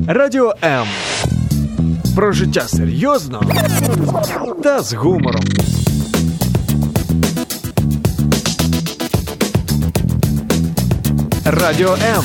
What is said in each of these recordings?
Радіо М. Про життя серйозно та з гумором. Радіо М.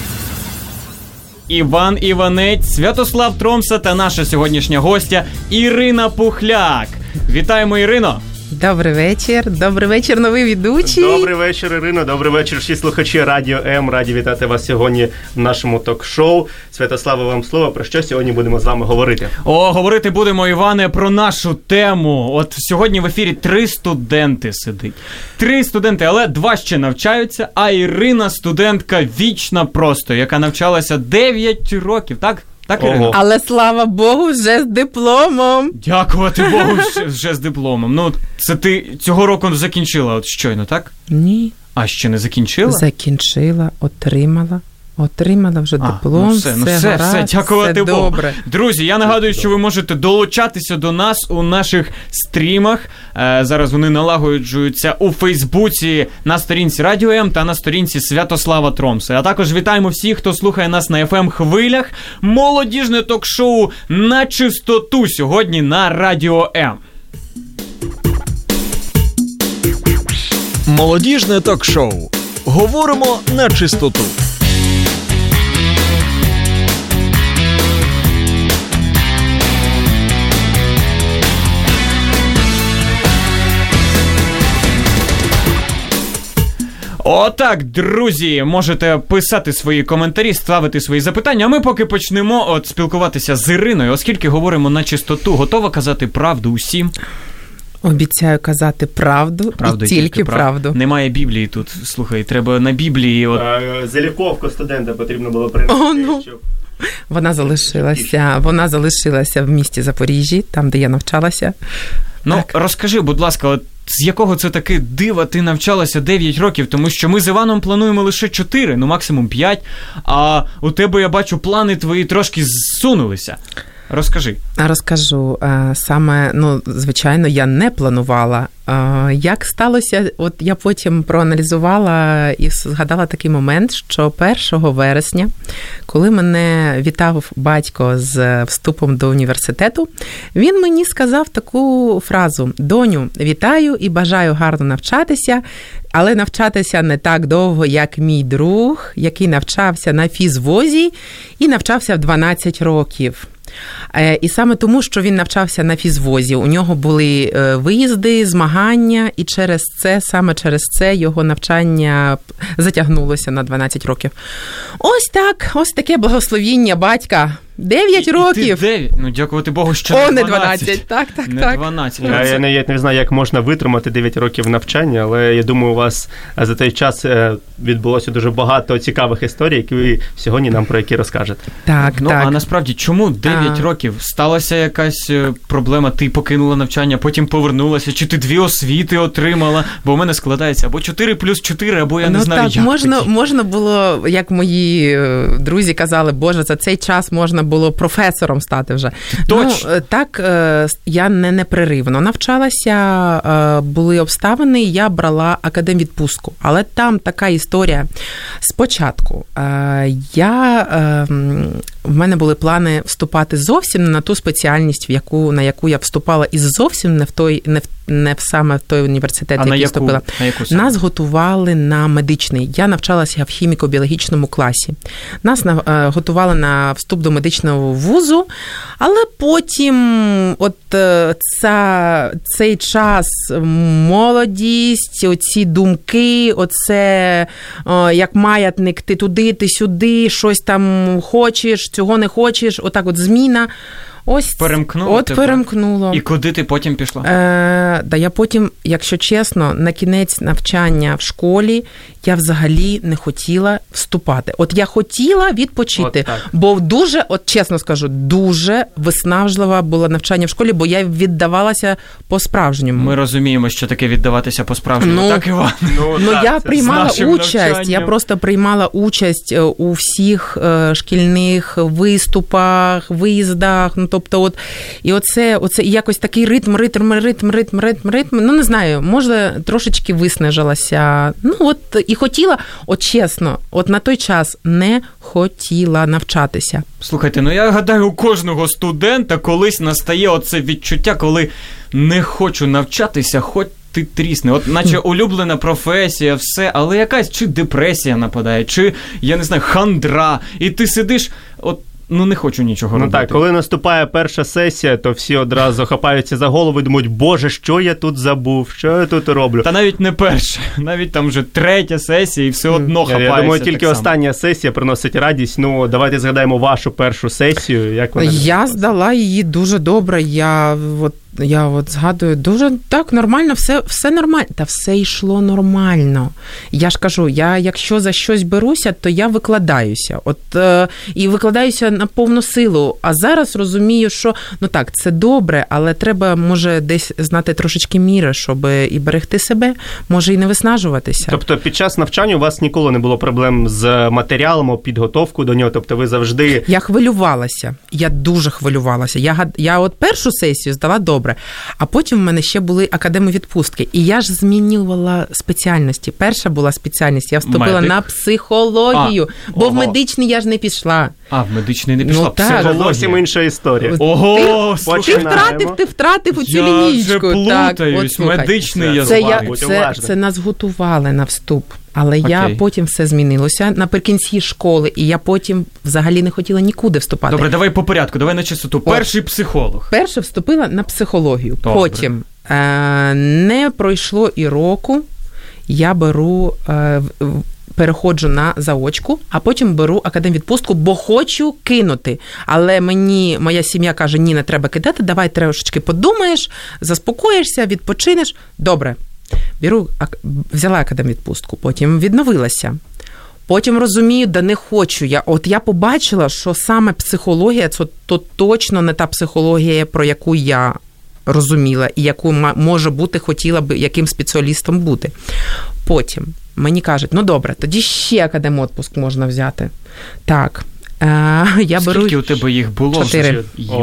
Іван Іванець, Святослав Тромса та наша сьогоднішня гостя Ірина Пухляк. Вітаємо, Ірино! Добрий вечір, новий ведучий. Добрий вечір, Ірино, добрий вечір, всі слухачі Радіо М. Раді вітати вас сьогодні в нашому ток-шоу. Святославе, вам слово. Про що сьогодні будемо з вами говорити? Говорити будемо, Іване, про нашу тему. От сьогодні в ефірі 3 студенти сидить. 3 студенти, але 2 ще навчаються, а Ірина студентка вічна просто, яка навчалася 9 років, так? Так, Ірина? Але, слава Богу, вже з дипломом. Дякувати Богу, вже з дипломом. Ну, це ти цього року закінчила от щойно, так? Ні. А ще не закінчила? Закінчила, отримала вже диплом, все, дякувати Богу. Добре. Друзі, я нагадую, що ви можете долучатися до нас у наших стрімах. Зараз вони налагоджуються у Фейсбуці на сторінці Радіо М та на сторінці Святослава Тромса. А також вітаємо всіх, хто слухає нас на FM-хвилях. Молодіжне ток-шоу «На чистоту» сьогодні на Радіо М. Молодіжне ток-шоу. Говоримо на чистоту. Отак, друзі, можете писати свої коментарі, ставити свої запитання, а ми поки почнемо спілкуватися з Іриною, оскільки говоримо на чистоту. Готова казати правду усім? Обіцяю казати правду і тільки правду. Немає Біблії тут, слухай, треба на Біблії. Заліковку студента потрібно було принести, щоб... Вона залишилася в місті Запоріжжі, там, де я навчалася. Ну, розкажи, будь ласка, от з якого це таки дива ти навчалася 9 років? Тому що ми з Іваном плануємо лише 4, ну максимум 5, а у тебе, я бачу, плани твої трошки зсунулися. Розкажи. Розкажу. Саме, звичайно, я не планувала. Як сталося, от я потім проаналізувала і згадала такий момент, що 1 вересня, коли мене вітав батько з вступом до університету, він мені сказав таку фразу: «Доню, вітаю і бажаю гарно навчатися, але навчатися не так довго, як мій друг, який навчався на фізвозі і навчався в 12 років». І саме тому, що він навчався на фізвозі, у нього були виїзди, змагання, і саме через це його навчання затягнулося на 12 років. Ось таке благословіння батька. 9 років. 9? Ну, дякувати Богу, що не 12. Не 12. Так. Не 12. Я не знаю, як можна витримати 9 років навчання, але я думаю, у вас за той час відбулося дуже багато цікавих історій, які ви сьогодні нам про які розкажете. Так. А насправді, чому 9 років? Сталася якась проблема, ти покинула навчання, потім повернулася, чи ти 2 освіти отримала? Бо у мене складається або 4+4, або я не знаю, як. Можна було, як мої друзі казали, Боже, за цей час можна було професором стати вже. Точно. Так, я не непреривно навчалася, були обставини, я брала академвідпустку. Але там така історія. Спочатку в мене були плани вступати зовсім не на ту спеціальність, на яку я вступала, і зовсім не саме в той університет, який вступила. Нас готували на медичний. Я навчалася в хіміко-біологічному класі. Нас готували на вступ до медичного вузу, але потім цей час, молодість, оці думки, оце як маятник, ти туди, ти сюди, щось там хочеш, цього не хочеш, отак зміна. Перемкнуло. І куди ти потім пішла? Я потім, якщо чесно, на кінець навчання в школі я взагалі не хотіла вступати. Я хотіла відпочити, бо дуже, чесно скажу, дуже виснажливе було навчання в школі, бо я віддавалася по-справжньому. Ми розуміємо, що таке віддаватися по-справжньому. Так, Іван? Я приймала участь, я просто приймала участь у всіх шкільних виступах, виїздах, тобто і оце якось такий ритм, не знаю, може трошечки виснажилася, і хотіла, чесно, на той час не хотіла навчатися. Слухайте, ну я гадаю, у кожного студента колись настає оце відчуття, коли не хочу навчатися, хоч ти трісне. От наче улюблена професія, все, але якась чи депресія нападає, чи, я не знаю, хандра, і ти сидиш, от, ну не хочу нічого робити. Так, коли наступає перша сесія, то всі одразу хапаються за голову і думають, боже, що я тут забув, що я тут роблю? Та навіть не перша, навіть там вже третя сесія і все одно хапається. Я думаю, тільки остання сесія приносить радість. Ну, давайте згадаємо вашу першу сесію. Як вона? Я здала її дуже добре, я згадую, дуже так, нормально, все нормально. Та все йшло нормально. Я ж кажу, якщо за щось беруся, то я викладаюся. І викладаюся на повну силу. А зараз розумію, що, ну так, це добре, але треба, може, десь знати трошечки міри, щоб і берегти себе, може, і не виснажуватися. Тобто під час навчання у вас ніколи не було проблем з матеріалом, підготовкою до нього? Тобто ви завжди... Я хвилювалася. Я дуже хвилювалася. Я от першу сесію здала добре. А потім в мене ще були академвідпустки. І я ж змінювала спеціальності. Перша була спеціальність. Я вступила на психологію. Бо в медичний я ж не пішла. А, в медичний не пішла. Ну, психологія. Зовсім інша історія. Ого, ти втратив оцю лінійку. Я вже плутаюсь. Медичний я звалюсь. Це нас готували на вступ. Але я потім все змінилося наприкінці школи, і я потім взагалі не хотіла нікуди вступати. Добре, давай по порядку, давай на чистоту. Перший психолог. Перше вступила на психологію. Добре. Потім не пройшло і року, я переходжу на заочку, а потім беру академвідпустку, бо хочу кинути. Але мені моя сім'я каже, ні, не треба кидати, давай трошечки подумаєш, заспокоїшся, відпочинеш. Добре. Взяла академвідпустку, потім відновилася. Потім розумію, да не хочу я. От я побачила, що саме психологія, це то точно не та психологія, про яку я розуміла і яку, може бути, хотіла би яким спеціалістом бути. Потім мені кажуть, ну добре, тоді ще академвідпуск можна взяти. Так. Скільки у тебе їх було? 4.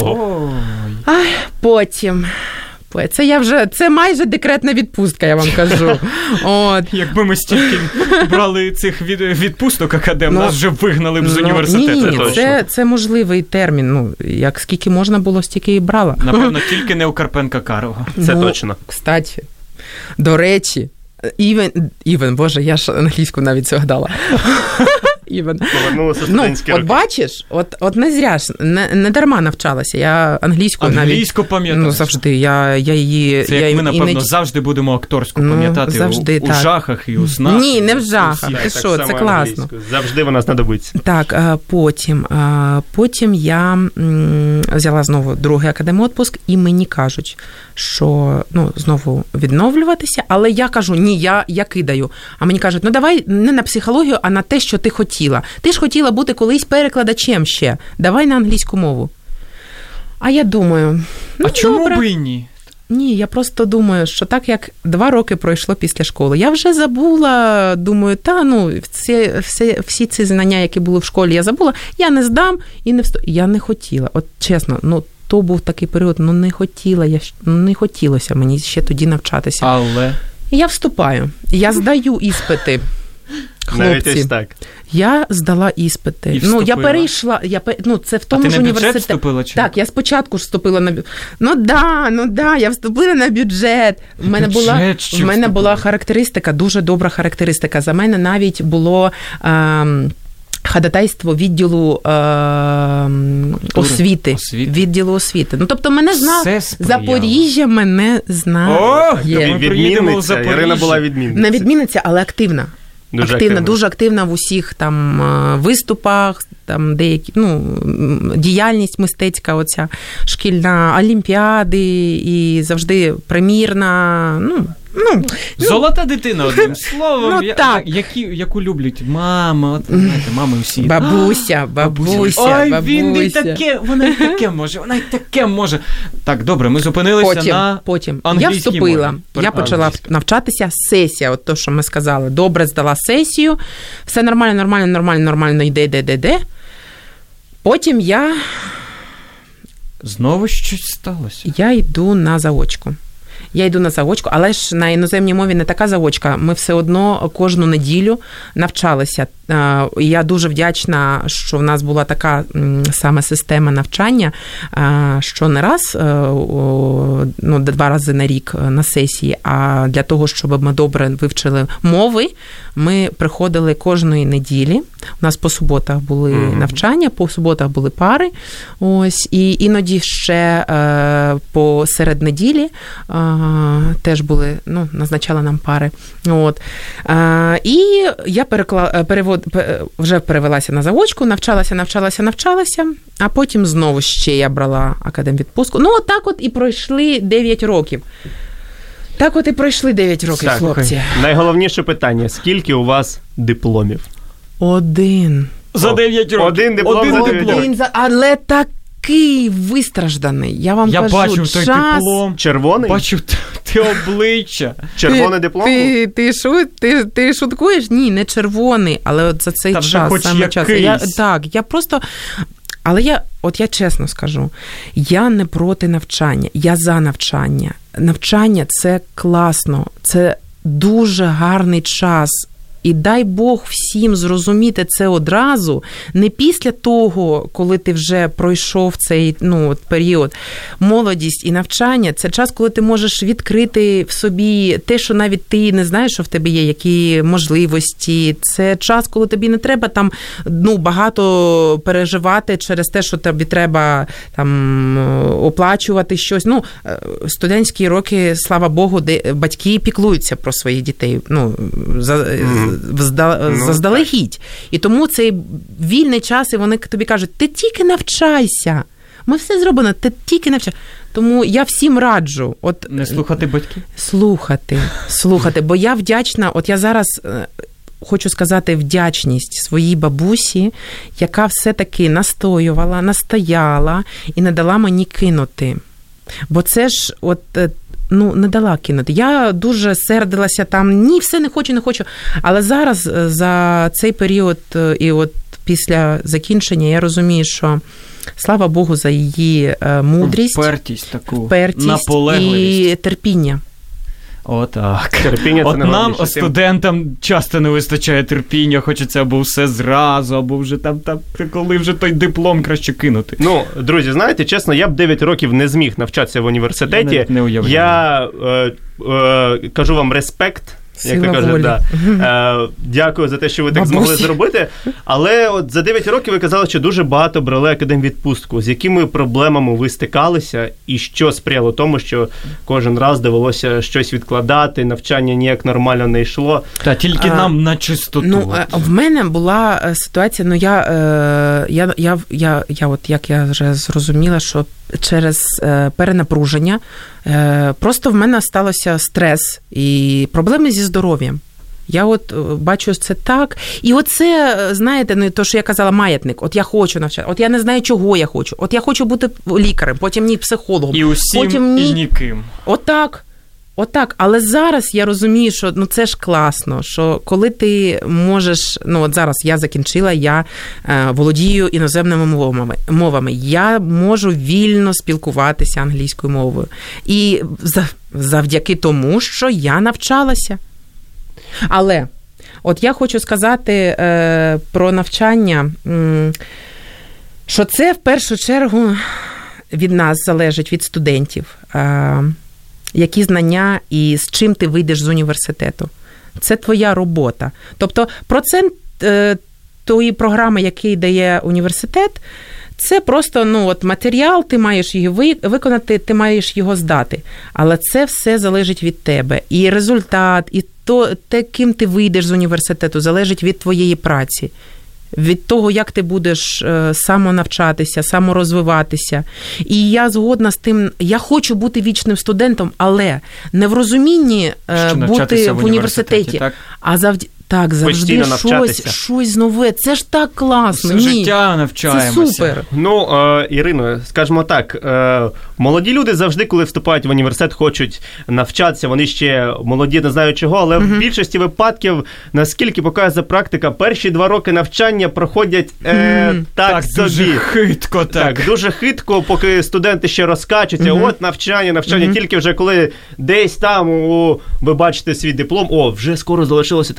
Потім... Це майже декретна відпустка, я вам кажу. От. Якби ми стільки брали цих відпусток нас вже вигнали б з університету. Ні, це можливий термін. Ну, як скільки можна було, стільки і брала. Напевно, тільки не у Карпенка-Карого. Це точно. Кстати, до речі, Боже, я ж англійську навіть згадала. Повернулася студентські роки. От бачиш, от не зря ж, не дарма навчалася. Я англійську пам'ятаю. Ну, завжди. Я її... Це як ми, напевно, завжди будемо акторську пам'ятати завжди, у жахах і у снах. Ні, не в жахах. Ти що, це класно. Завжди вона знадобиться. Так, потім я взяла знову другий академвідпуск, і мені кажуть, що, знову відновлюватися, але я кажу, ні, я кидаю. А мені кажуть, давай не на психологію, а на те, що ти хотіла. Ти ж хотіла бути колись перекладачем ще. Давай на англійську мову. А я думаю, чому б і ні? Ні, я просто думаю, що так як 2 роки пройшло після школи, я вже забула, думаю, всі ці знання, які були в школі, я забула, я не здам і не вступлю. Я не хотіла, от чесно, то був такий період, не хотілося мені ще тоді навчатися. Але? Я вступаю, я здаю іспити. Навіть ось так. Я здала іспити. Я перейшла, це в тому ж університеті. А ти на бюджет вступила? Чи? Так, я спочатку ж вступила на бюджет. Я вступила на бюджет. В мене була характеристика, дуже добра характеристика. За мене навіть було ходатайство відділу освіти. Відділу освіти. Тобто мене знав, Запоріжжя мене знає. Відмінниця, Ірина була відмінниця. Не відмінниця, але активна. Дуже активна в усіх там виступах, там деякі, діяльність мистецька оця, шкільна, олімпіади і завжди примірна, золота дитина, одним словом, яку люблять мама, знаєте, мами всі. Бабуся. Ой, він і таке, вона і таке може. Так, добре, ми зупинилися потім. На англійській мові. Я вступила, я почала навчатися, сесія, от то, що ми сказали, добре здала сесію, все нормально, йде. Потім я... Знову щось сталося? Я йду на заочку. Але ж на іноземній мові не така заочка. Ми все одно кожну неділю навчалися Я дуже вдячна, що в нас була така саме система навчання, що не раз, 2 рази на рік на сесії, а для того, щоб ми добре вивчили мови, ми приходили кожної неділі. У нас по суботах були навчання, по суботах були пари. Ось, і іноді ще посеред неділі теж були, назначали нам пари. От. І я вже перевелася на заочку, навчалася, а потім знову ще я брала академвідпустку. Так от і пройшли 9 років. Так от і пройшли 9 років, хлопці. Найголовніше питання. Скільки у вас дипломів? 1. За 9 років. 1 диплом за 9 років. Але такий вистражданий. Я вам кажу, бачив той диплом. Червоний? Бачив ти обличчя. Червоний диплом? Ти шуткуєш? Ні, не червоний, але от за цей час. Саме час. Я просто... Але я чесно скажу, я не проти навчання, я за навчання. Навчання – це класно, це дуже гарний час. І дай Бог всім зрозуміти це одразу, не після того, коли ти вже пройшов цей період. Молодість і навчання – це час, коли ти можеш відкрити в собі те, що навіть ти не знаєш, що в тебе є, які можливості. Це час, коли тобі не треба там багато переживати через те, що тобі треба там оплачувати щось. Студентські роки, слава Богу, батьки піклуються про своїх дітей. Заздалегідь. І тому цей вільний час, і вони тобі кажуть, ти тільки навчайся. Ми все зробимо, ти тільки навчайся. Тому я всім раджу. Не слухати батьків? Слухати. Бо я вдячна, я зараз хочу сказати вдячність своїй бабусі, яка все-таки настояла і не дала мені кинути. Бо це ж не дала кинути. Я дуже сердилася там, все не хочу. Але зараз за цей період і після закінчення я розумію, що слава Богу за її мудрість, впертість, наполегливість і терпіння. Отак. Терпіння це нам, студентам, часто не вистачає терпіння, хочеться або все зразу, або вже там коли вже той диплом краще кинути. Друзі, знаєте, чесно, я б 9 років не зміг навчатися в університеті. Я не уявляю. Я кажу вам респект. Як то кажуть, дякую за те, що ви так змогли зробити. Але за 9 років ви казали, що дуже багато брали академвідпустку. З якими проблемами ви стикалися і що сприяло тому, що кожен раз довелося щось відкладати, навчання ніяк нормально не йшло? Та тільки нам на чистоту. В мене була ситуація, як я вже зрозуміла, що через перенапруження просто в мене стався стрес і проблеми зі здоров'ям. Я бачу це так. І оце, знаєте, то, що я казала, маятник. Я хочу навчати. Я не знаю, чого я хочу. Я хочу бути лікарем, потім ні психологом. І усім, потім ні. І ніким. Отак. Але зараз я розумію, що це ж класно, що коли ти можеш, зараз я закінчила, я володію іноземними мовами. Я можу вільно спілкуватися англійською мовою. І завдяки тому, що я навчалася. Але я хочу сказати про навчання, що це в першу чергу від нас залежить, від студентів. Які знання і з чим ти вийдеш з університету. Це твоя робота. Тобто процент тої програми, який дає університет, це просто матеріал, ти маєш його виконати, ти маєш його здати. Але це все залежить від тебе. І результат, і те, ким ти вийдеш з університету, залежить від твоєї праці. Від того, як ти будеш самонавчатися, саморозвиватися. І я згодна з тим, я хочу бути вічним студентом, але не в розумінні бути в університеті, а завжди щось нове. Це ж так класно. Все життя навчаємося. Це супер. Ірино, скажімо так, молоді люди завжди, коли вступають в університет, хочуть навчатися, вони ще молоді, не знаю чого, але в більшості випадків, наскільки показує практика, перші 2 роки навчання проходять так собі. Дуже хитко. Так, дуже хитко, поки студенти ще розкачуються. Навчання, тільки вже коли десь там ви бачите свій диплом, вже скоро залишилося, треба писати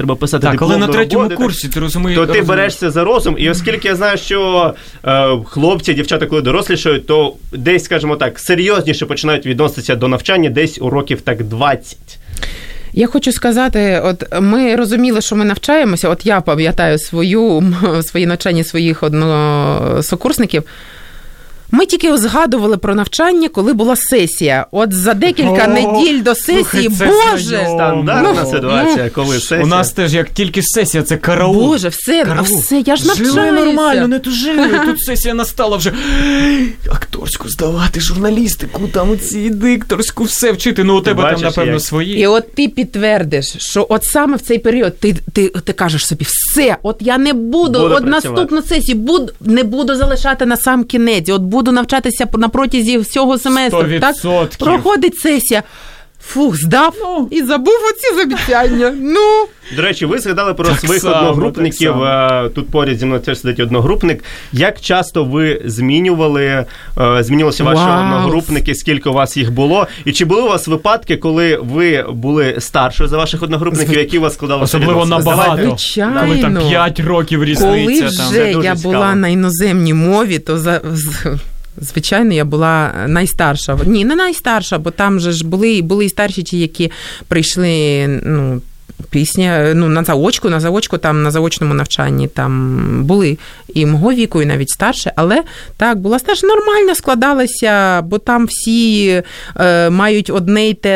Так, коли на третьому роботу, курсі, ти розумієш... То ти берешся за розум, і оскільки я знаю, що хлопці, дівчата, коли дорослішають, то десь, скажімо так, серйозніше починають відноситися до навчання десь у років так 20. Я хочу сказати, от ми розуміли, що ми навчаємося, от я пам'ятаю свої навчання своїх односокурсників, ми тільки згадували про навчання, коли була сесія. От за декілька неділь до сесії, Боже! Стандартна ситуація, коли сесія. У нас теж, як тільки сесія, це караул. Боже, все, я ж навчаюся. Жили нормально, не тужили. Тут сесія настала вже. Акторську здавати, журналістику, там ці дикторську, все вчити. Ну, у тебе там, напевно, свої. І от ти підтвердиш, що от саме в цей період ти кажеш собі, все, от я не буду от наступну сесію не буду залишати на сам кінець, от буду навчатися на протязі всього семестру. 100%. Так? Проходить сесія. Фух, здав і забув оці обіцяння. Ну. До речі, ви згадали про своїх одногрупників. Тут поряд зі мною теж сидить одногрупник. Як часто ви змінювалися ваші одногрупники, скільки у вас їх було? І чи були у вас випадки, коли ви були старшою за ваших одногрупників, які у вас складали? Особливо набагато. Звичайно. Коли там 5 років різниця. Коли вже я була на іноземній мові, то звичайно, я була найстарша. Ні, не найстарша, бо там же ж були і старші ті, які прийшли, пісня, на заочку, там на заочному навчанні там були і мого віку, і навіть старше, але так, була старша, нормально складалася, бо там всі мають одні й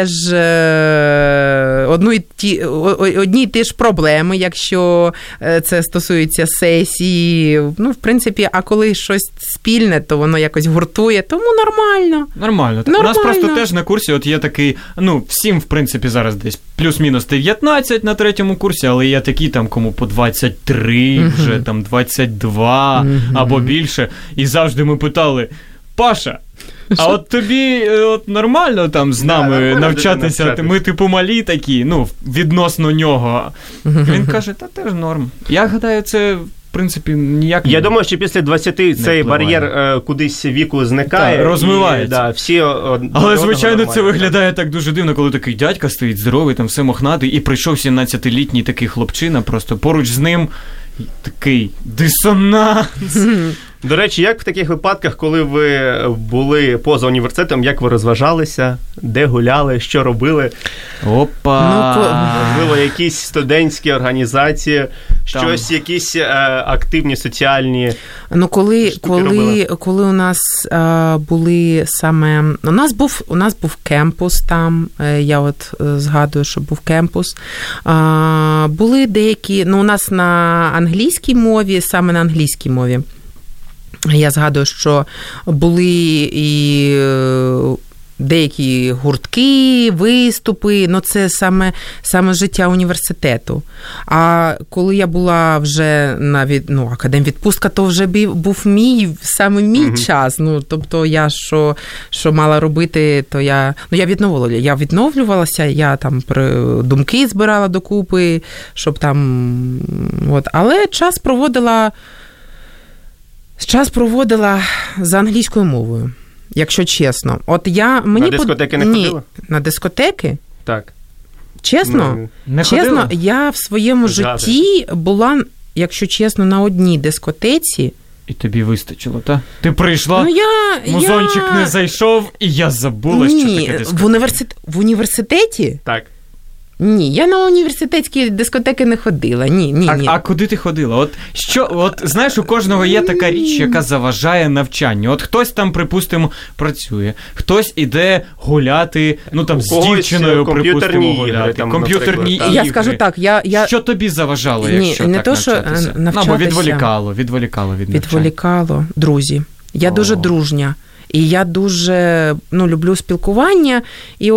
ті ж проблеми, якщо це стосується сесії. Ну, в принципі, а коли щось спільне, то воно якось гуртує, тому нормально. Нормально. У нас просто теж на курсі от є такий, всім, в принципі, зараз десь плюс-мінус 19 на третьому курсі, але є такі там, кому по 23, вже там 22 або більше. І завжди ми питали: Паша, а от тобі нормально там з нами навчатися? Ми типу малі такі, відносно нього. Він каже, та теж норм. Я гадаю, це... В принципі, ніяк не... Я думаю, що після 20 цей бар'єр кудись віку зникає. Розмивається. Але, звичайно, це виглядає так дуже дивно, коли такий дядька стоїть здоровий, там все мохнатий, і прийшов 17-літній такий хлопчина, просто поруч з ним такий дисонанс. До речі, як в таких випадках, коли ви були поза університетом, як ви розважалися, де гуляли, що робили? Можливо, якісь студентські організації, щось, якісь активні соціальні... Коли у нас були саме... У нас був кемпус там, я от згадую, що був кемпус. Були деякі... у нас на англійській мові, саме на англійській мові. Я згадую, що були і деякі гуртки, виступи, це саме життя університету. А коли я була вже на академвідпустка, то вже був саме мій час. Тобто я що мала робити, то я відновлювалася, я там думки збирала докупи, щоб там... Але час проводила за англійською мовою, якщо чесно. На дискотеки не ходила? На дискотеки? Так. Чесно? Чесно, я в своєму житті була, якщо чесно, на одній дискотеці. І тобі вистачило, так? Ти прийшла, музончик не зайшов, і я забула, що таке дискотека. В університеті? Так. Ні, я на університетські дискотеки не ходила. Ні. А куди ти ходила? Знаєш, у кожного є така річ, яка заважає навчанню. Хтось там, припустимо, працює, хтось іде гуляти, з дівчиною, припустимо, гуляти. Комп'ютерні ігри. Я скажу так, Що тобі заважало, якщо так навчатися? Або відволікало від навчання. Відволікало, друзі. Я дуже дружня. І я дуже, люблю спілкування. І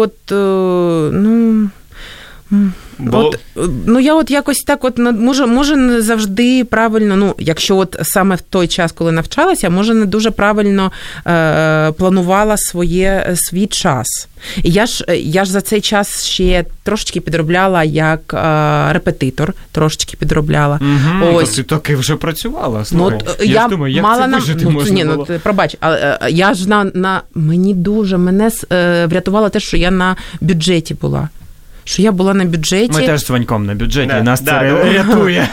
я якось так може не завжди правильно, якщо саме в той час, коли навчалася, може не дуже правильно планувала свій час. І я ж за цей час ще трошечки підробляла як репетитор, трошечки підробляла. Ось. Ти таки вже працювала, слухай. Я думаю, як це вижити можна було? Пробач, я ж мене врятувало те, що я на бюджеті була. що я була на бюджеті. Ми теж з Ваньком на бюджеті, нас це рятує.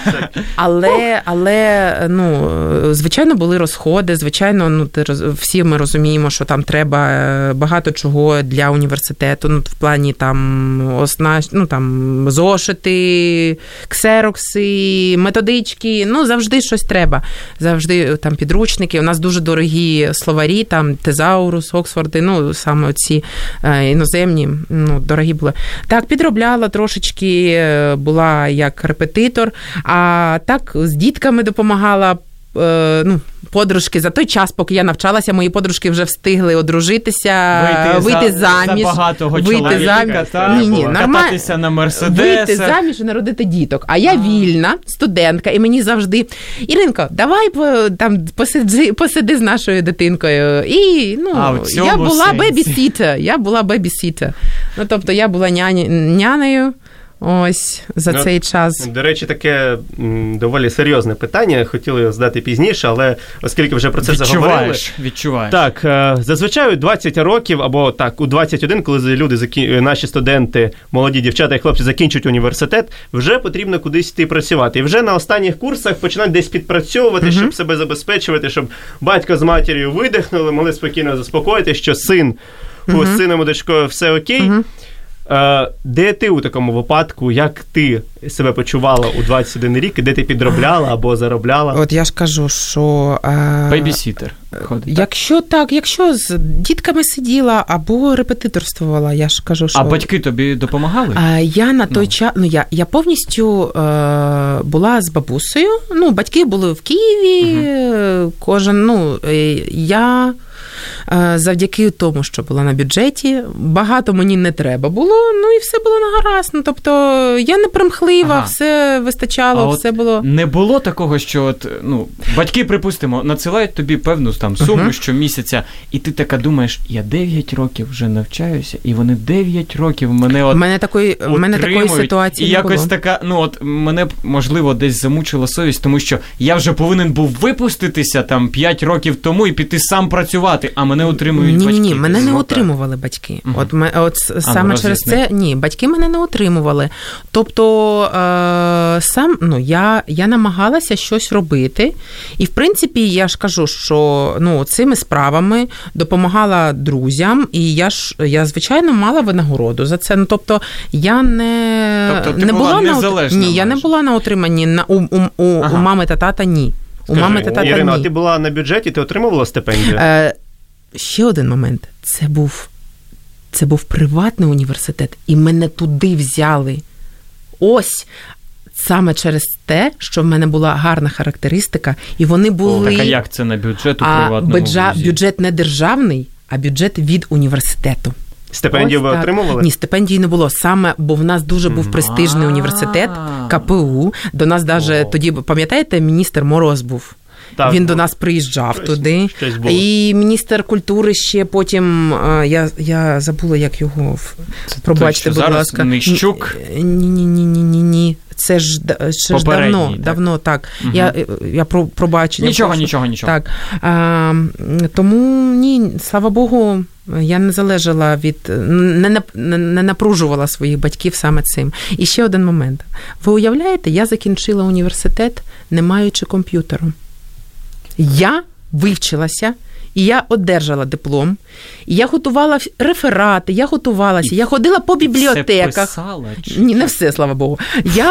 Але, ну, звичайно, були розходи, звичайно, ну, всі ми розуміємо, що там треба багато чого для університету, ну, в плані там, ну, там, зошити, ксерокси, методички, ну, завжди щось треба. Завжди там підручники. У нас дуже дорогі словарі, там, Тезаурус, Оксфорди, ну, саме ці іноземні, ну, дорогі були. Так, підробляла трошечки, була як репетитор, а так з дітками допомагала, ну, подружки. За той час, поки я навчалася, мої подружки вже встигли одружитися, вийти заміж. За багатого чоловіка, кататися на Мерседесах. Вийти заміж і народити діток. А я вільна студентка, і мені завжди: Іринко, давай там посиди з нашою дитинкою. І, ну, я була бебі-сітер. Ну, тобто, я була нянею. Ось, за цей час. До речі, таке доволі серйозне питання, хотіли його задати пізніше, але оскільки вже про це заговорили. Відчуваєш. Так, зазвичай у 20 років, або так, у 21, коли люди, наші студенти, молоді дівчата і хлопці закінчують університет, вже потрібно кудись йти працювати. І вже на останніх курсах починають десь підпрацьовувати, щоб себе забезпечувати, щоб батько з матір'ю видихнули, могли спокійно заспокоїти, що з сином і дочкою все окей. Де ти у такому випадку, як ти себе почувала у 21 рік, і де ти підробляла або заробляла? От я ж кажу, що... Бейбісітер. Якщо з дітками сиділа або репетиторствувала, я ж кажу, що... А батьки тобі допомагали? Я на той час... Я повністю була з бабусею. Ну, батьки були в Києві, кожен... Ну, я... Завдяки тому, що була на бюджеті, багато мені не треба було, ну і все було нагаразд. Ну, тобто, я не примхлива, все вистачало, все було... Не було такого, що от, ну, батьки, припустимо, надсилають тобі певну там суму щомісяця, і ти така думаєш, я 9 років вже навчаюся, і вони 9 років мене от... У мене такої ситуації і не було. якось така, ну от, мене, можливо, десь замучила совість, тому що я вже повинен був випуститися там 5 років тому і піти сам працювати, а мене утримують батьки. Ні, мене не утримували батьки. От саме через це, батьки мене не утримували. Тобто, я намагалася щось робити. І, в принципі, я ж кажу, що, ну, цими справами допомагала друзям, і я звичайно, мала винагороду за це. Ну, тобто, я не була незалежна. Ні, я не була на утриманні у мами та тата, ні. Скажи, Ірина, а ти була на бюджеті, ти отримувала стипендію? Ще один момент. Це був приватний університет, і мене туди взяли. Ось саме через те, що в мене була гарна характеристика, і вони були... Так, а як це на бюджет у приватному вузі? Бюджет не державний, а бюджет від університету. Стипендію ви отримували? Ні, стипендії не було. Саме, бо в нас дуже був престижний університет, КПУ. До нас навіть тоді, пам'ятаєте, міністр Мороз був. Так, він до нас приїжджав туди. І міністр культури ще потім, я забула, як його, пробачте, будь ласка. Нищук? Ні. Це ж давно, так. Я пробачення. Нічого. Так. Тому, ні, слава Богу, я не залежала від, не напружувала своїх батьків саме цим. І ще один момент. Ви уявляєте, я закінчила університет, не маючи комп'ютеру. Я вивчилася, і я одержала диплом, і я готувала реферати, я ходила по бібліотеках. Все писала? Ні, не все, слава Богу.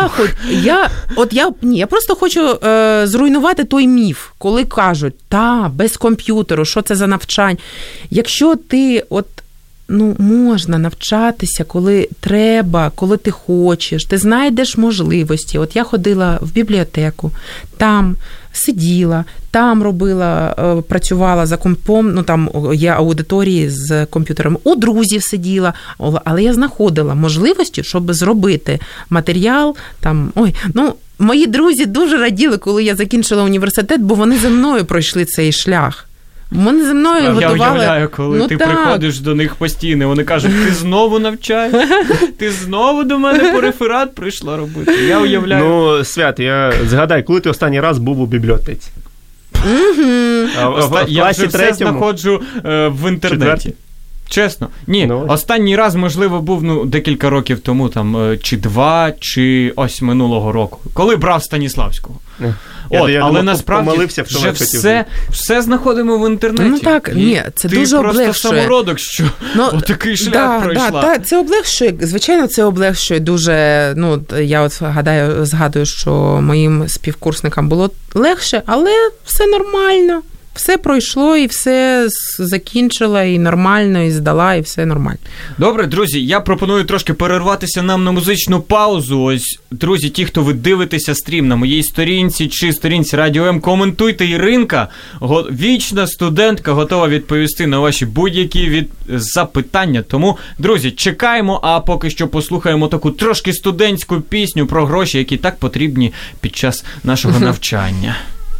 Я просто хочу зруйнувати той міф, коли кажуть, без комп'ютеру, що це за навчання. Якщо ти можна навчатися, коли треба, коли ти хочеш, ти знайдеш можливості. От я ходила в бібліотеку, там сиділа, там робила, працювала за компом, там є аудиторії з комп'ютерами, у друзів сиділа, але я знаходила можливості, щоб зробити матеріал, мої друзі дуже раділи, коли я закінчила університет, бо вони зі мною пройшли цей шлях. Вони зі мною готували... Я уявляю, коли ти приходиш до них постійно, вони кажуть, ти знову навчаєшся, ти знову до мене по реферат прийшла робити. Я уявляю. Свят, згадай, коли ти останній раз був у бібліотеці? Я вже все знаходжу в інтернеті. Чесно. Ні, останній раз, можливо, був декілька років тому, чи 2, чи ось минулого року, коли брав Станіславського. Але насправді вже все знаходимо в інтернеті. Так, ні, це дуже облегшує. Ти просто самородок, що отакий шлях пройшла. Так, це облегшує, звичайно, це облегшує дуже, я згадую, що моїм співкурсникам було легше, але все нормально. Все пройшло, і все закінчила, і нормально, і здала, і все нормально. Добре, друзі, я пропоную трошки перерватися нам на музичну паузу. Ось, друзі, ті, хто ви дивитеся стрім на моїй сторінці чи сторінці Радіо М, коментуйте. Іринка, вічна студентка, готова відповісти на ваші будь-які запитання. Тому, друзі, чекаємо, а поки що послухаємо таку трошки студентську пісню про гроші, які так потрібні під час нашого навчання.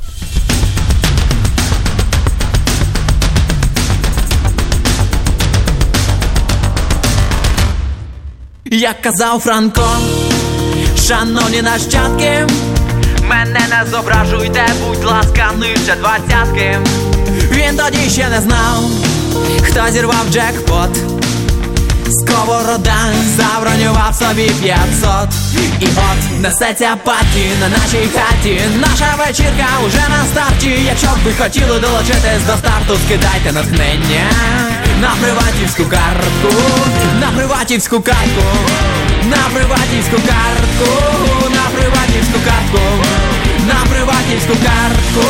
Як казав Франко, шановні нащадки, мене не зображуйте, будь ласка, нижче 20-ки. Він тоді ще не знав, хто зірвав джекпот. Сковорода забронював собі 500. І от несеться паті на нашій хаті. Наша вечірка уже на старті. Якщо б ви хотіли долучитись до старту, скидайте натхнення на приватівську картку. На приватівську картку. На приватівську картку. На приватівську картку. На приватівську картку.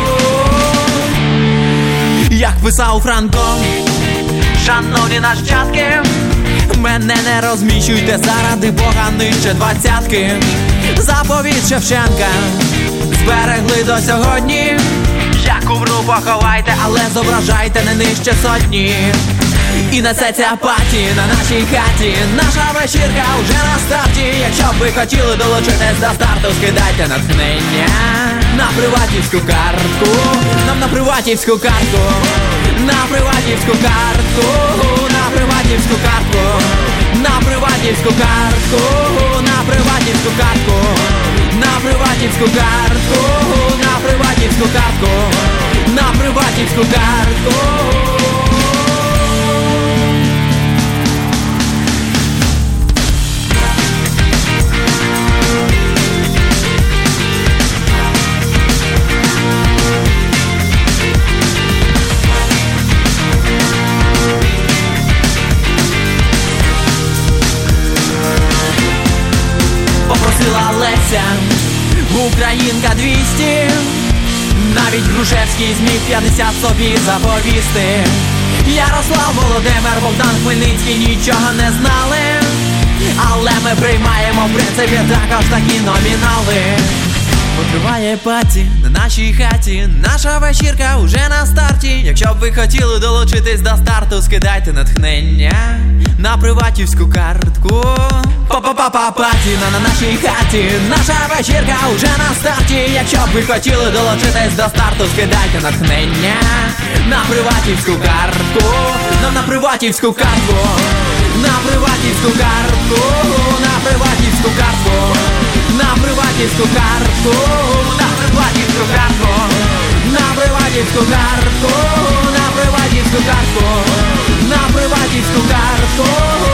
Як писав Франко, шановні нащадки, мене не розміщуйте заради Бога нижче 20-ки. Заповідь Шевченка зберегли до сьогодні. Як умру, поховайте, але зображайте не нижче 100. І несеться паті на нашій хаті. Наша вечірка уже на старті. Якщо б ви хотіли долучитись до старту, скидайте натхнення на приватівську картку. Нам на приватівську картку. На приватівську картку. На приватівську картку. На приватівську картку. На приватівську картку. На приватівську картку. На приватівську картку. На приватівську картку. Попросила Леся, Українка 200. Навіть Грушевський зміг 50 собі заповісти. Ярослав, Володимир, Богдан Хмельницький нічого не знали. Але ми приймаємо в принципі також такі номінали. Потриває паті на нашій хаті. Наша вечірка уже на старті. Якщо б ви хотіли долучитись до старту, скидайте натхнення на приватівську картку. Па-па-па-па-паті на нашій хаті. Наша вечірка уже на старті. Якщо б ви хотіли долучитись до старту, скидайте натхнення на приватівську картку. Нам на приватівську картку. На приватівську картку. На приватівську картку. На приватівську картку. На приватівську картку. На приватівську картку. На приватівську картку. На приватівську картку.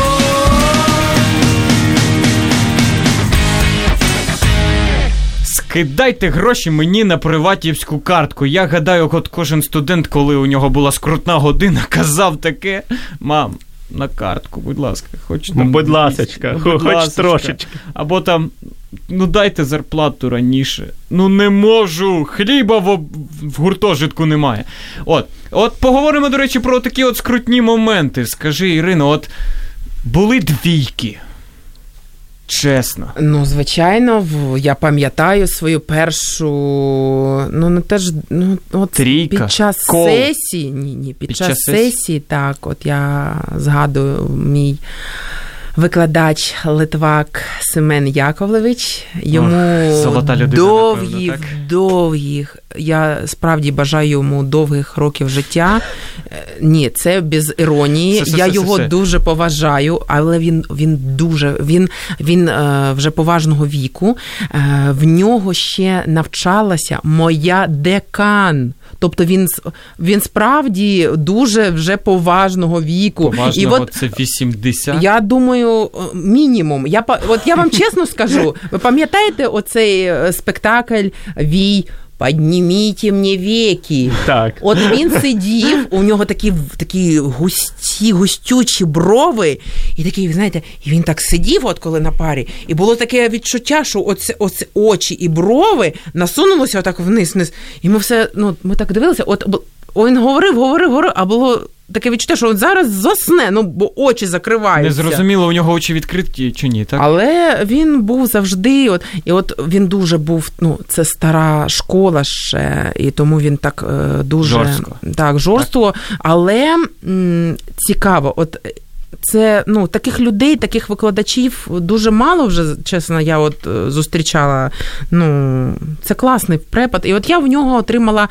Скидайте гроші мені на приватівську картку. Я гадаю, от кожен студент, коли у нього була скрутна година, казав таке: мам, на картку, будь ласка, хоч там... Будь ласочка, хоч трошечки. Або там, дайте зарплату раніше. Не можу, хліба в гуртожитку немає. От поговоримо, до речі, про такі от скрутні моменти. Скажи, Ірино, були двійки? Чесно. Звичайно, я пам'ятаю свою першу, трійка, під час сесії, під час сесії, так, от я згадую мій викладач Литвак Семен Яковлевич. Йому довгих, я справді бажаю йому довгих років життя. Ні, це без іронії. Я його дуже поважаю, але він вже поважного віку. В нього ще навчалася моя декан. Тобто він справді дуже вже поважного віку. Поважного, це 80? Я думаю, мінімум. Я вам чесно скажу, ви пам'ятаєте оцей спектакль «Вій»? «Подніміть мені веки». Так. От він сидів, у нього такі густючі брови, і такий, знаєте, і він так сидів, от коли на парі, і було таке відчуття, що оце очі і брови насунулося отак вниз. І ми все, ми так дивилися, він говорив, а було таке відчуття, що він зараз засне, бо очі закриваються. Незрозуміло, у нього очі відкриті чи ні, так? Але він був завжди, він дуже був, це стара школа ще, і тому він так дуже... Жорстко. Але цікаво, це, таких людей, таких викладачів дуже мало вже, чесно, я зустрічала, це класний препод. І я в нього отримала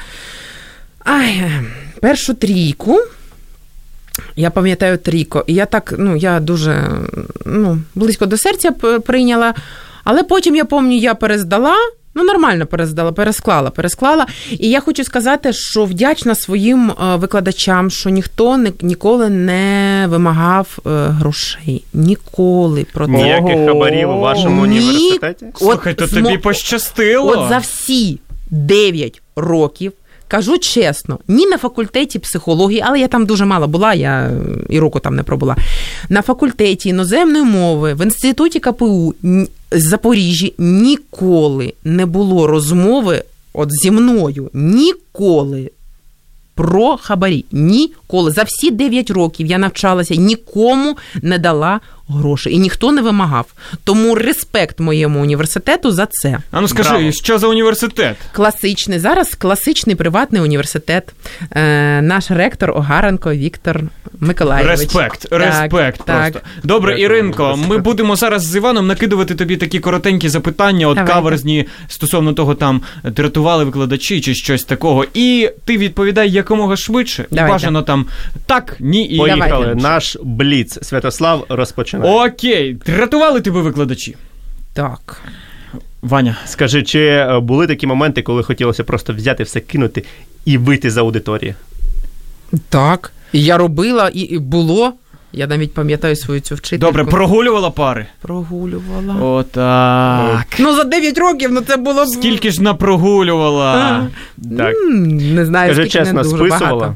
першу трійку. Я пам'ятаю трійку. І я так, я дуже, близько до серця прийняла. Але потім, я пам'ятаю, я перездала. Нормально пересклала. І я хочу сказати, що вдячна своїм викладачам, що ніхто ніколи не вимагав грошей. Ніколи. Ніяких хабарів у вашому університеті? Слухай, то тобі пощастило. За всі 9 років, кажу чесно, ні на факультеті психології, але я там дуже мало була, я і року там не пробула. На факультеті іноземної мови, в інституті КПУ з Запоріжжя ніколи не було розмови зі мною. Ніколи. Про хабарі. Ніколи. За всі 9 років я навчалася, нікому не дала грошей. І ніхто не вимагав. Тому респект моєму університету за це. Скажи, Браво. Що за університет? Класичний. Зараз класичний приватний університет. Наш ректор Огаренко Віктор Миколайович. Респект просто. Добре, Іринко, ми будемо зараз з Іваном накидувати тобі такі коротенькі запитання, каверзні, стосовно того, там, ти рятували викладачі чи щось такого. І ти відповідай якомога швидше. І бажано там так, ні і... Поїхали. Наш бліц. Святослав розпочинає. Окей. Рятували тебе викладачі? Так. Ваня. Скажи, чи були такі моменти, коли хотілося просто взяти все, кинути і вийти з аудиторії? Так. І я робила, і було. Я навіть пам'ятаю свою цю вчительку. Добре, прогулювала пари? Прогулювала. Отак. За 9 років, це було... Скільки ж напрогулювала? Так. Не знаю, скажи скільки, чесно, не дуже списувала?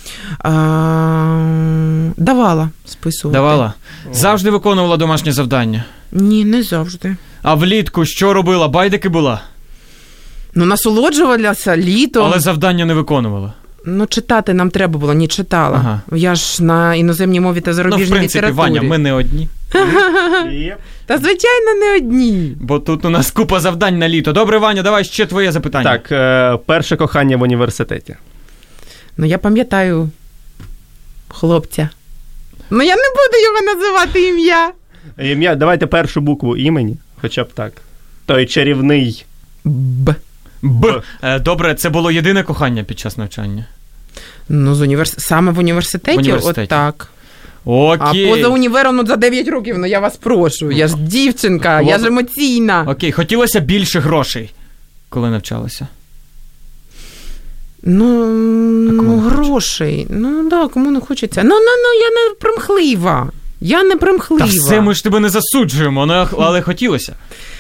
Давала списувати. Давала? Завжди виконувала домашнє завдання? Ні, не завжди. А влітку що робила? Байдики була? Насолоджувалася літом. Але завдання не виконувала? Читати нам треба було, не читала. Ага. Я ж на іноземній мові та зарубіжній літературі. В принципі, Ваня, ми не одні. Та, звичайно, не одні. Бо тут у нас купа завдань на літо. Добре, Ваня, давай ще твоє запитання. Так, перше кохання в університеті. Я пам'ятаю хлопця. Я не буду його називати ім'я. Давайте першу букву імені, хоча б так. Той чарівний. Б. Добре, це було єдине кохання під час навчання? Саме в університеті? От так. Окей. А поза універом, за 9 років, я вас прошу. Я ж дівчинка, я ж емоційна. Окей, хотілося більше грошей, коли навчалася? Грошей. Кому не хочеться. Я не примхлива. Та все, ми ж тебе не засуджуємо, але хотілося.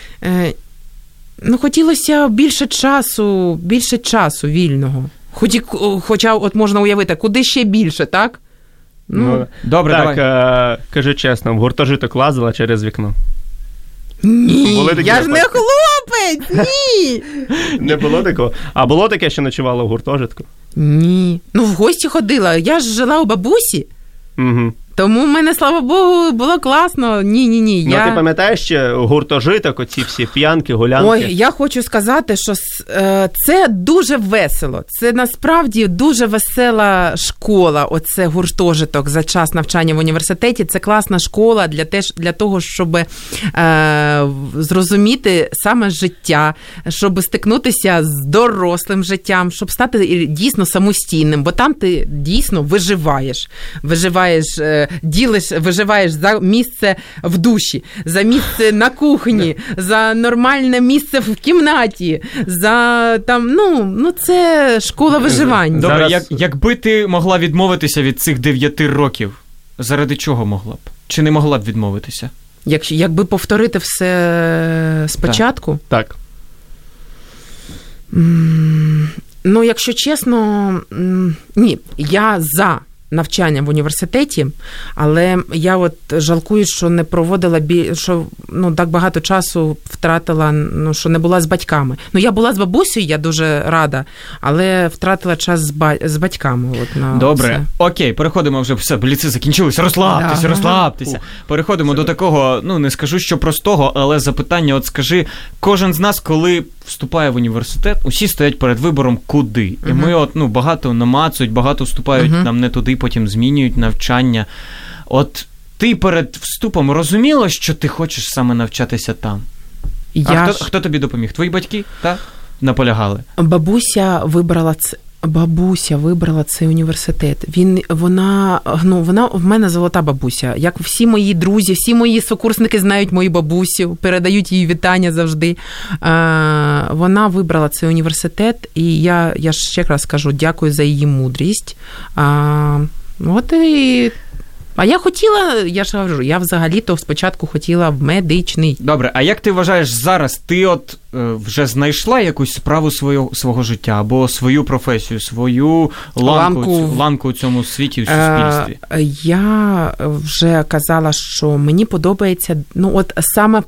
Хотілося більше часу вільного. Хоча можна уявити, куди ще більше, так? Добре, так, давай. Кажи чесно, в гуртожиток лазила через вікно? Ні, я ж не хлопець, ні! Не було такого? А було таке, що ночувала в гуртожитку? Ні. В гості ходила, я ж жила у бабусі. Угу. Тому в мене, слава Богу, було класно. Ні. Ну, ти пам'ятаєш ще гуртожиток, оці всі п'янки, гулянки? Ой, я хочу сказати, що це дуже весело. Це насправді дуже весела школа, оце гуртожиток за час навчання в університеті. Це класна школа для того, щоб зрозуміти саме життя, щоб стикнутися з дорослим життям, щоб стати дійсно самостійним, бо там ти дійсно виживаєш за місце в душі, за місце на кухні, за нормальне місце в кімнаті, за там, це школа виживання. Добре, якби ти могла відмовитися від цих 9 років, заради чого могла б? Чи не могла б відмовитися? Якби повторити все спочатку? Так. Якщо чесно, ні, я за навчання в університеті, але я от жалкую, що не проводила, що так багато часу втратила, що не була з батьками. Я була з бабусею, я дуже рада, але втратила час з батьками. Добре, окей, переходимо вже, все, бліци закінчились, розслабтеся. Переходимо до такого, не скажу, що простого, але запитання, от скажи, кожен з нас, коли вступає в університет, усі стоять перед вибором, куди. І ми багато намацують, багато вступають нам не туди, потім змінюють навчання. От ти перед вступом розуміла, що ти хочеш саме навчатися там? Хто тобі допоміг? Твої батьки, так? Наполягали? Бабуся вибрала цей університет. Вона в мене золота бабуся. Як всі мої друзі, всі мої сокурсники знають мою бабусю, передають їй вітання завжди. Вона вибрала цей університет, і я ще раз кажу, дякую за її мудрість. А я хотіла, я ж кажу, я взагалі-то спочатку хотіла в медичний. Добре, а як ти вважаєш зараз, ти вже знайшла якусь справу свого життя, або свою професію, свою ланку у цьому світі, у суспільстві? Я вже казала, що мені подобається, саме в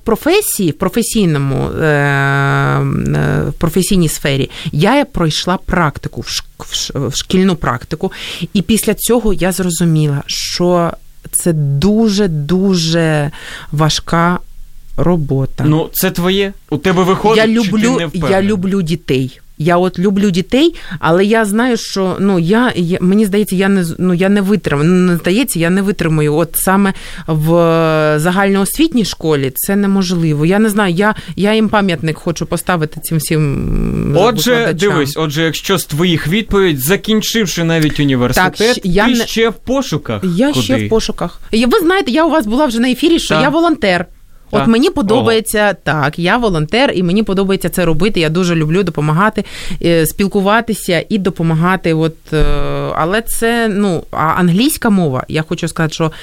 професійній сфері. Я пройшла практику, шкільну практику, і після цього я зрозуміла, що це дуже-дуже важка робота. Це твоє? У тебе виходить, чи ти не впевнена? Я люблю дітей. Я люблю дітей, але я знаю, що мені здається, я не витримаю. Я не витримую. От саме в загальноосвітній школі це неможливо. Я не знаю, я їм пам'ятник хочу поставити цим всім. Отже, якщо з твоїх відповідей, закінчивши навіть університет, ти ще в пошуках. Ще в пошуках. Ви знаєте, я у вас була вже на ефірі, що я волонтер. От мені подобається, я волонтер, і мені подобається це робити, я дуже люблю допомагати, спілкуватися і допомагати, але це, англійська мова, я хочу сказати, що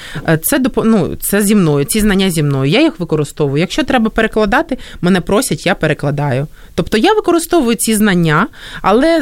це зі мною, ці знання зі мною, я їх використовую, якщо треба перекладати, мене просять, я перекладаю. Тобто я використовую ці знання, але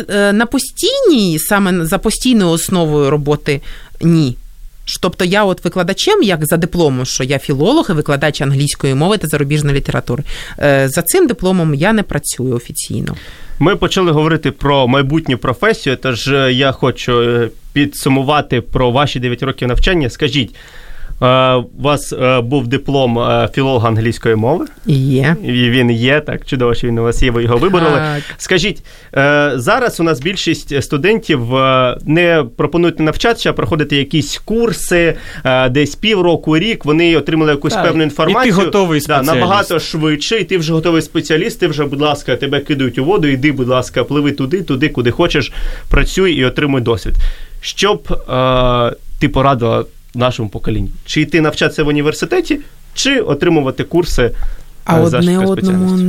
саме за постійною основою роботи – ні. Тобто я викладачем, як за дипломом, що я філолог і викладач англійської мови та зарубіжної літератури. За цим дипломом я не працюю офіційно. Ми почали говорити про майбутню професію, тож я хочу підсумувати про ваші 9 років навчання. Скажіть, у вас був диплом філолога англійської мови? Є. І він є, так, чудово, що він у вас є, ви його вибороли. Так. Скажіть, зараз у нас більшість студентів не пропонують навчатися, а проходити якісь курси, десь півроку, рік, вони отримали якусь певну інформацію. І ти готовий спеціаліст. Набагато швидше, і ти вже готовий спеціаліст, ти вже, будь ласка, тебе кидають у воду, іди, будь ласка, пливи туди, куди хочеш, працюй і отримуй досвід. Що б ти порадила нашому поколінню? Чи йти навчатися в університеті, чи отримувати курси за одне одному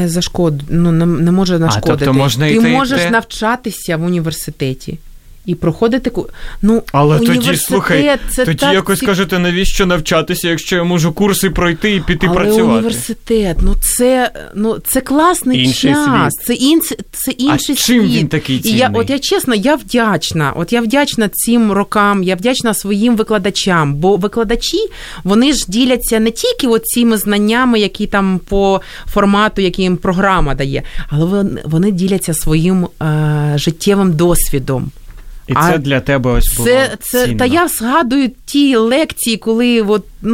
не може нашкодити. Тобто ти можеш навчатися в університеті і проходити... Але тоді, слухай, тоді якось скажете, навіщо навчатися, якщо я можу курси пройти і піти працювати? Але університет, це класний інший час, світ. це інший світ. Чим він такий цінний? Я вдячна. Я вдячна цим рокам, я вдячна своїм викладачам, бо викладачі, вони ж діляться не тільки цими знаннями, які там по формату, який їм програма дає, але вони діляться своїм життєвим досвідом. І це для тебе ось було цінно. Та я згадую ті лекції, коли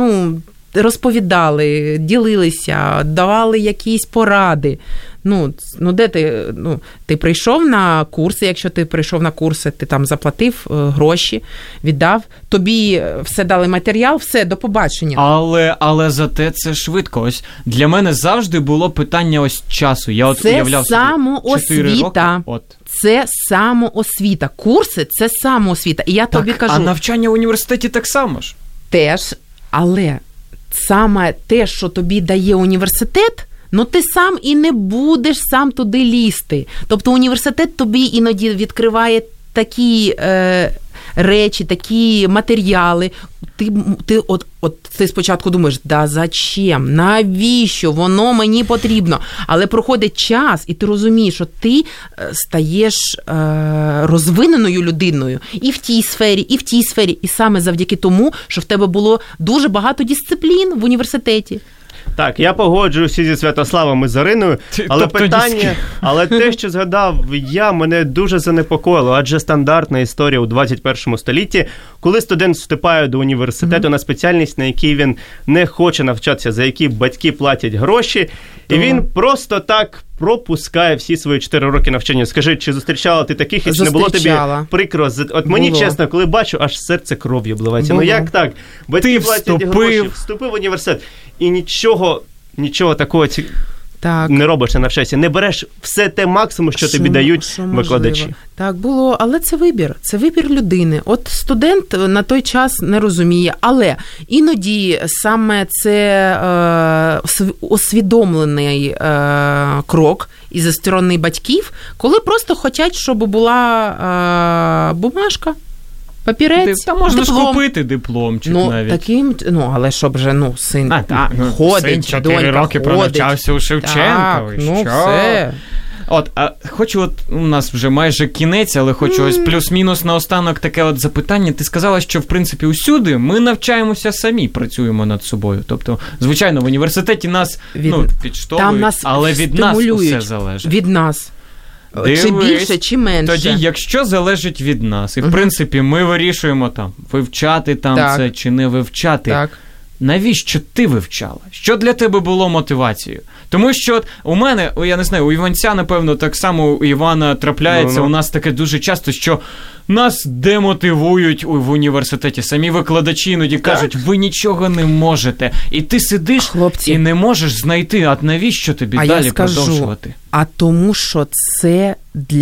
розповідали, ділилися, давали якісь поради. Де ти прийшов на курси, якщо ти прийшов на курси, ти там заплатив гроші, віддав, тобі все дали матеріал, все, до побачення. Але зате це швидко. Ось для мене завжди було питання ось часу. Я от уявляв собі 4 роки. Це самоосвіта. Курси – це самоосвіта. І я тобі кажу... А навчання в університеті так само ж? Теж, але саме те, що тобі дає університет, ти сам і не будеш сам туди лізти. Тобто університет тобі іноді відкриває такі речі, такі матеріали. Ти спочатку думаєш, зачем, навіщо, воно мені потрібно. Але проходить час, і ти розумієш, що ти стаєш розвиненою людиною і в тій сфері, і в тій сфері. І саме завдяки тому, що в тебе було дуже багато дисциплін в університеті. Так, я погоджуюся зі Святославом і Зариною, але те, що згадав я, мене дуже занепокоїло, адже стандартна історія у 21 столітті, коли студент вступає до університету на спеціальність, на якій він не хоче навчатися, за які батьки платять гроші, і він просто так пропускає всі свої 4 роки навчання. Скажи, чи зустрічала ти таких, і чи не було тобі прикро? От мені, чесно, коли бачу, аж серце кров'ю обливається. Як так? Батьки платять гроші, вступив в університет, і нічого такого не робиш, не навчаєшся, не береш все те максимум, що тобі дають викладачі. Так було, але це вибір людини. От студент на той час не розуміє, але іноді саме це усвідомлений крок із сторони батьків, коли просто хочуть, щоб була бумажка, папірець, та можна ж купити дипломчик навіть. Але щоб же, син ходить, 4 роки пронавчався у Шевченка. Все. Хочу, у нас вже майже кінець, але хочу ось плюс-мінус наостанок таке запитання. Ти сказала, що, в принципі, усюди ми навчаємося самі, працюємо над собою. Тобто, звичайно, в університеті нас підштовхують, але від нас усе залежить. Від нас. Чи більше, чи менше. Тоді, якщо залежить від нас, і, в принципі, ми вирішуємо вивчати це чи не вивчати, навіщо ти вивчала? Що для тебе було мотивацією? Тому що у мене, я не знаю, у Іванця, напевно, так само у Івана трапляється, у нас таке дуже часто, що нас демотивують в університеті. Самі викладачі іноді кажуть, ви нічого не можете. І ти сидиш і не можеш знайти, а навіщо тобі далі продовжувати? А тому, що це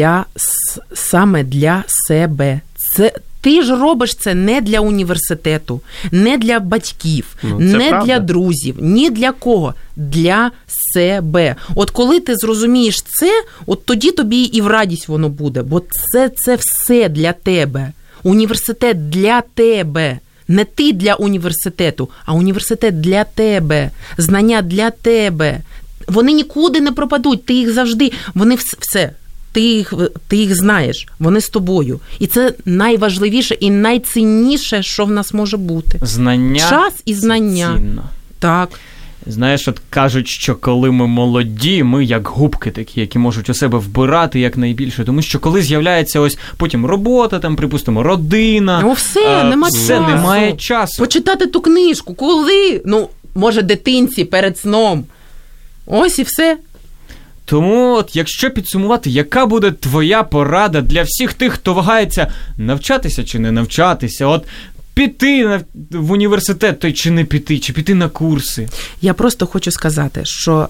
саме для себе. Ти ж робиш це не для університету, не для батьків, не для друзів, ні для кого. Для себе. От коли ти зрозумієш це, от тоді тобі і в радість воно буде. Бо це все для тебе. Університет для тебе. Не ти для університету, а університет для тебе. Знання для тебе. Вони нікуди не пропадуть. Ти їх завжди, вони все. Ти їх знаєш, вони з тобою. І це найважливіше і найцінніше, що в нас може бути. Знання. Час і знання. Це цінно. Так. Знаєш, кажуть, що коли ми молоді, ми як губки такі, які можуть у себе вбирати якнайбільше. Тому що коли з'являється потім робота, припустимо, родина. Немає часу. Почитати ту книжку, коли? Може, дитинці перед сном. Ось і все. Тому, якщо підсумувати, яка буде твоя порада для всіх тих, хто вагається навчатися чи не навчатися, піти в університет чи не піти, чи піти на курси? Я просто хочу сказати, що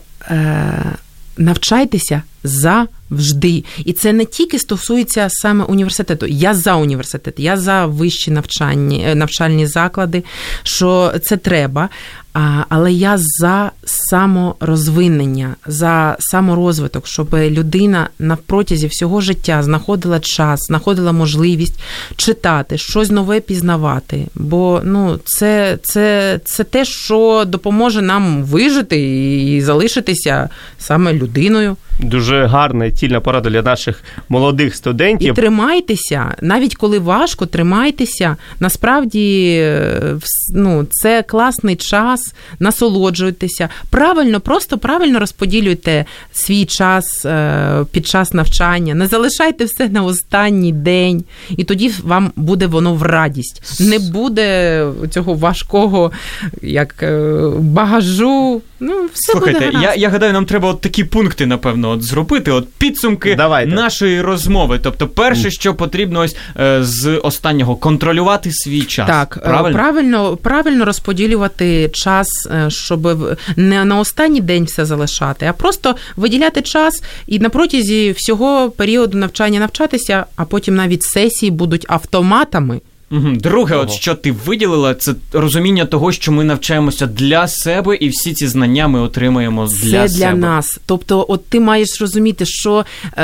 навчайтеся завжди. І це не тільки стосується саме університету. Я за університет, я за вищі навчальні заклади, що це треба. Але я за саморозвинення, за саморозвиток, щоб людина на протязі всього життя знаходила час, знаходила можливість читати, щось нове пізнавати. Бо це те, що допоможе нам вижити і залишитися саме людиною. Дуже гарна і цільна порада для наших молодих студентів. І тримайтеся, навіть коли важко, тримайтеся. Насправді, це класний час, насолоджуйтеся. Просто правильно розподілюйте свій час під час навчання. Не залишайте все на останній день, і тоді вам буде воно в радість. Не буде цього важкого, як багажу. Все Слухайте, буде гаразд. я гадаю, нам треба такі пункти, напевно, зробити, підсумки нашої розмови. Тобто, перше, що потрібно з останнього, контролювати свій час. Так, правильно розподілювати час, щоб не на останній день все залишати, а просто виділяти час і на протязі всього періоду навчання навчатися, а потім навіть сесії будуть автоматами. Друге, що ти виділила, це розуміння того, що ми навчаємося для себе, і всі ці знання ми отримаємо для себе. Це для нас. Тобто, ти маєш розуміти, що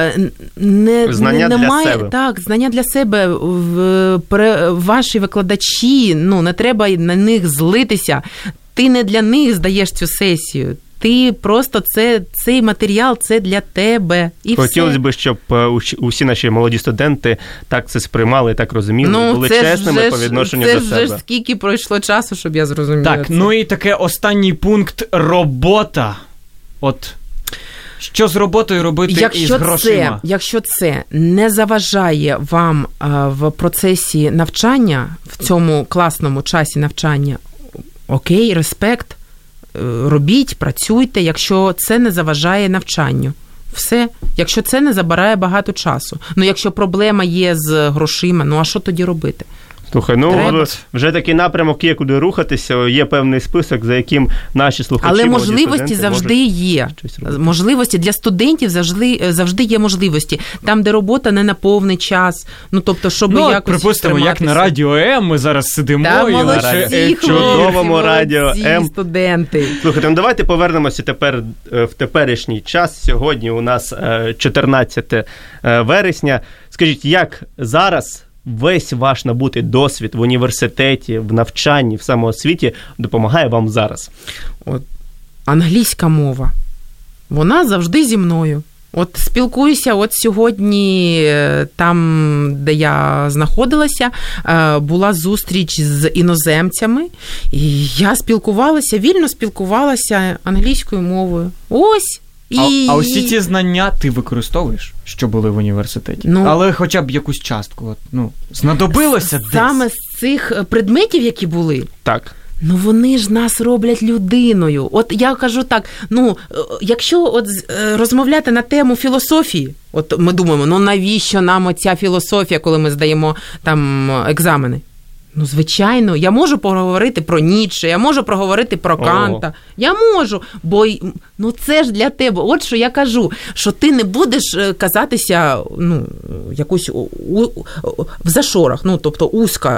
знання для себе. Так, знання для себе. Ваші викладачі, не треба на них злитися. Ти не для них здаєш цю сесію. Ти просто цей матеріал, це для тебе. І хотілося б, щоб усі наші молоді студенти так це сприймали, так розуміли, були чесними по відношенню до себе. Це ж скільки пройшло часу, щоб я зрозуміла. Так, і таке останній пункт – робота. Що з роботою робити і з грошима? Якщо це не заважає вам в процесі навчання, в цьому класному часі навчання, окей, респект, робіть, працюйте, якщо це не заважає навчанню. Все. Якщо це не забирає багато часу. Якщо проблема є з грошима, а що тоді робити? Слухай, вже такий напрямок є, куди рухатися, є певний список, за яким наші слухачі, але можливості завжди є. Можливості для студентів завжди є можливості. Там, де робота не на повний час. Тобто, щоб якось припустимо, як на Радіо М, ми зараз сидимо і на чудовому Радіо М. Студенти. Слухайте, давайте повернемося тепер в теперішній час. Сьогодні у нас 14 вересня. Скажіть, як зараз весь ваш набутий досвід в університеті, в навчанні, в самоосвіті допомагає вам зараз? Англійська мова. Вона завжди зі мною. Спілкуюся, сьогодні там, де я знаходилася, була зустріч з іноземцями, і я вільно спілкувалася англійською мовою. А усі ці знання ти використовуєш, що були в університеті? Але хоча б якусь частку. Знадобилося десь? Саме з цих предметів, які були? Так. Вони ж нас роблять людиною. Я кажу так, якщо розмовляти на тему філософії, ми думаємо, навіщо нам оця філософія, коли ми здаємо там екзамени? Звичайно, я можу поговорити про Ніцше, я можу поговорити про Канта. Я можу, бо це ж для тебе. Що я кажу, що ти не будеш казатися якусь в зашорах, тобто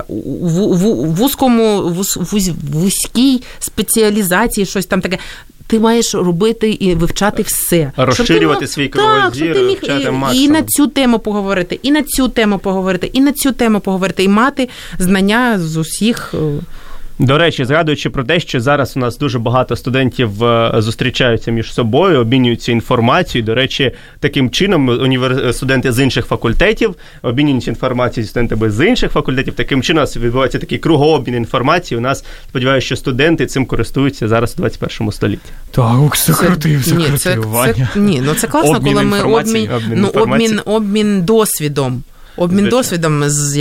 вузькій спеціалізації, щось там таке. Ти маєш робити і вивчати все. Розширювати свій кругозір, вивчати максимум. І на цю тему поговорити, і на цю тему поговорити, і на цю тему поговорити, і мати знання з усіх. До речі, згадуючи про те, що зараз у нас дуже багато студентів зустрічаються між собою, обмінюються інформацією. До речі, таким чином студенти з інших факультетів обмінюються інформацією зі студентами з інших факультетів. Таким чином відбувається такий кругообмін інформації. У нас, сподіваюся, що студенти цим користуються зараз у 21 столітті. Так, це крутий, Ваня. Це класно, коли ми обмін досвідом. Обмін досвідом,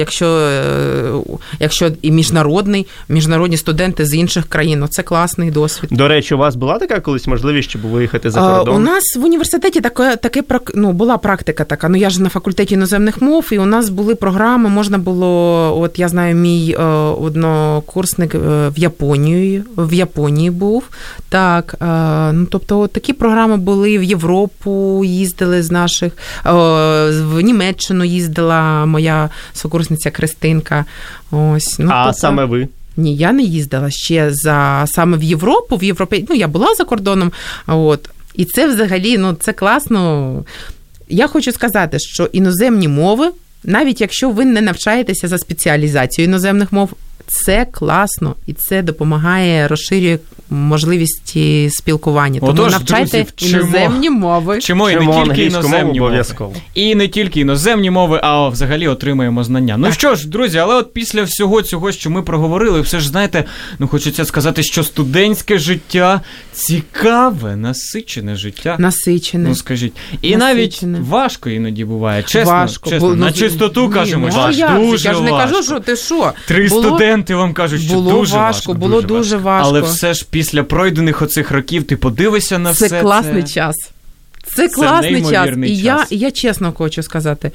якщо і міжнародні студенти з інших країн, це класний досвід. До речі, у вас була така колись можливість, щоб виїхати за кордон? У нас в університеті була практика така. Я ж на факультеті іноземних мов, і у нас були програми, можна було, я знаю, мій однокурсник в Японії був. Так, тобто такі програми були, в Європу їздили з наших, в Німеччину їздила моя сокурсниця Христинка. Саме ви? Ні, я не їздила ще саме в Європу, я була за кордоном, і це взагалі, це класно. Я хочу сказати, що іноземні мови, навіть якщо ви не навчаєтеся за спеціалізацією іноземних мов, це класно, і це допомагає, розширює можливості спілкування. Тому отож, навчайте друзі, іноземні мови. Вчимо і не тільки іноземні мови. І не тільки іноземні мови, а взагалі отримаємо знання. Ну що ж, друзі, але от після всього цього, що ми проговорили, все ж, знаєте, хочеться сказати, що студентське життя цікаве, насичене життя. Насичене. Ну, скажіть. І навіть важко іноді буває. Чесно, на чистоту кажемо, що дуже важко. Я ж не кажу, що ти що. 3 студенти вам кажуть, що дуже важко. Було дуже важко. Але все ж після пройдених оцих років ти подивишся на все це. Це класний час. Це класний час. І час. Я чесно хочу сказати,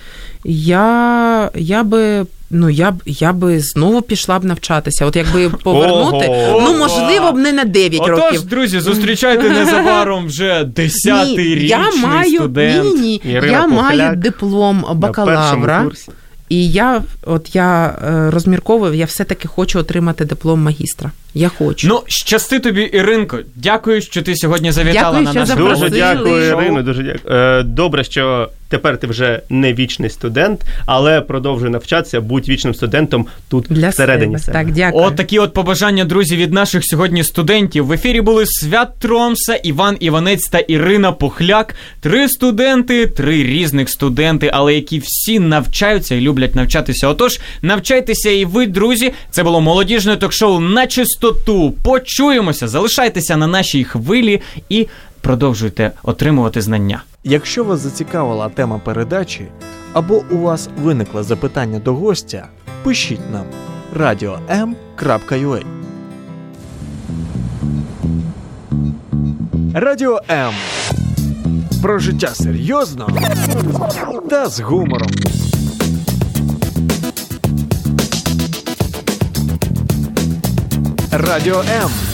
я би знову пішла б навчатися. От якби повернути, можливо б не на 9 років. Отож, друзі, зустрічайте незабаром вже 10-річний студент. Ні. Я маю диплом бакалавра. І я розмірковую, я все-таки хочу отримати диплом магістра. Я хочу. Ну, щасти тобі, Іринко. Дякую, що ти сьогодні завітала на наш шоу. Дуже дякую, Ірино, дуже дякую. Добре, що тепер ти вже не вічний студент, але продовжуй навчатися, будь вічним студентом тут всередині себе. Так, дякую. От такі от побажання, друзі, від наших сьогодні студентів. В ефірі були Свят Тромса, Іван Іванець та Ірина Пухляк. 3 студенти, 3 різних студенти, але які всі навчаються і люблять навчатися. Отож, навчайтеся і ви, друзі. Це було молодіжне ток-шоу «На чистоту». Почуємося, залишайтеся на нашій хвилі і продовжуйте отримувати знання. Якщо вас зацікавила тема передачі, або у вас виникло запитання до гостя, пишіть нам radio.m.ua. Радіо М. Про життя серйозно та з гумором. Радіо М.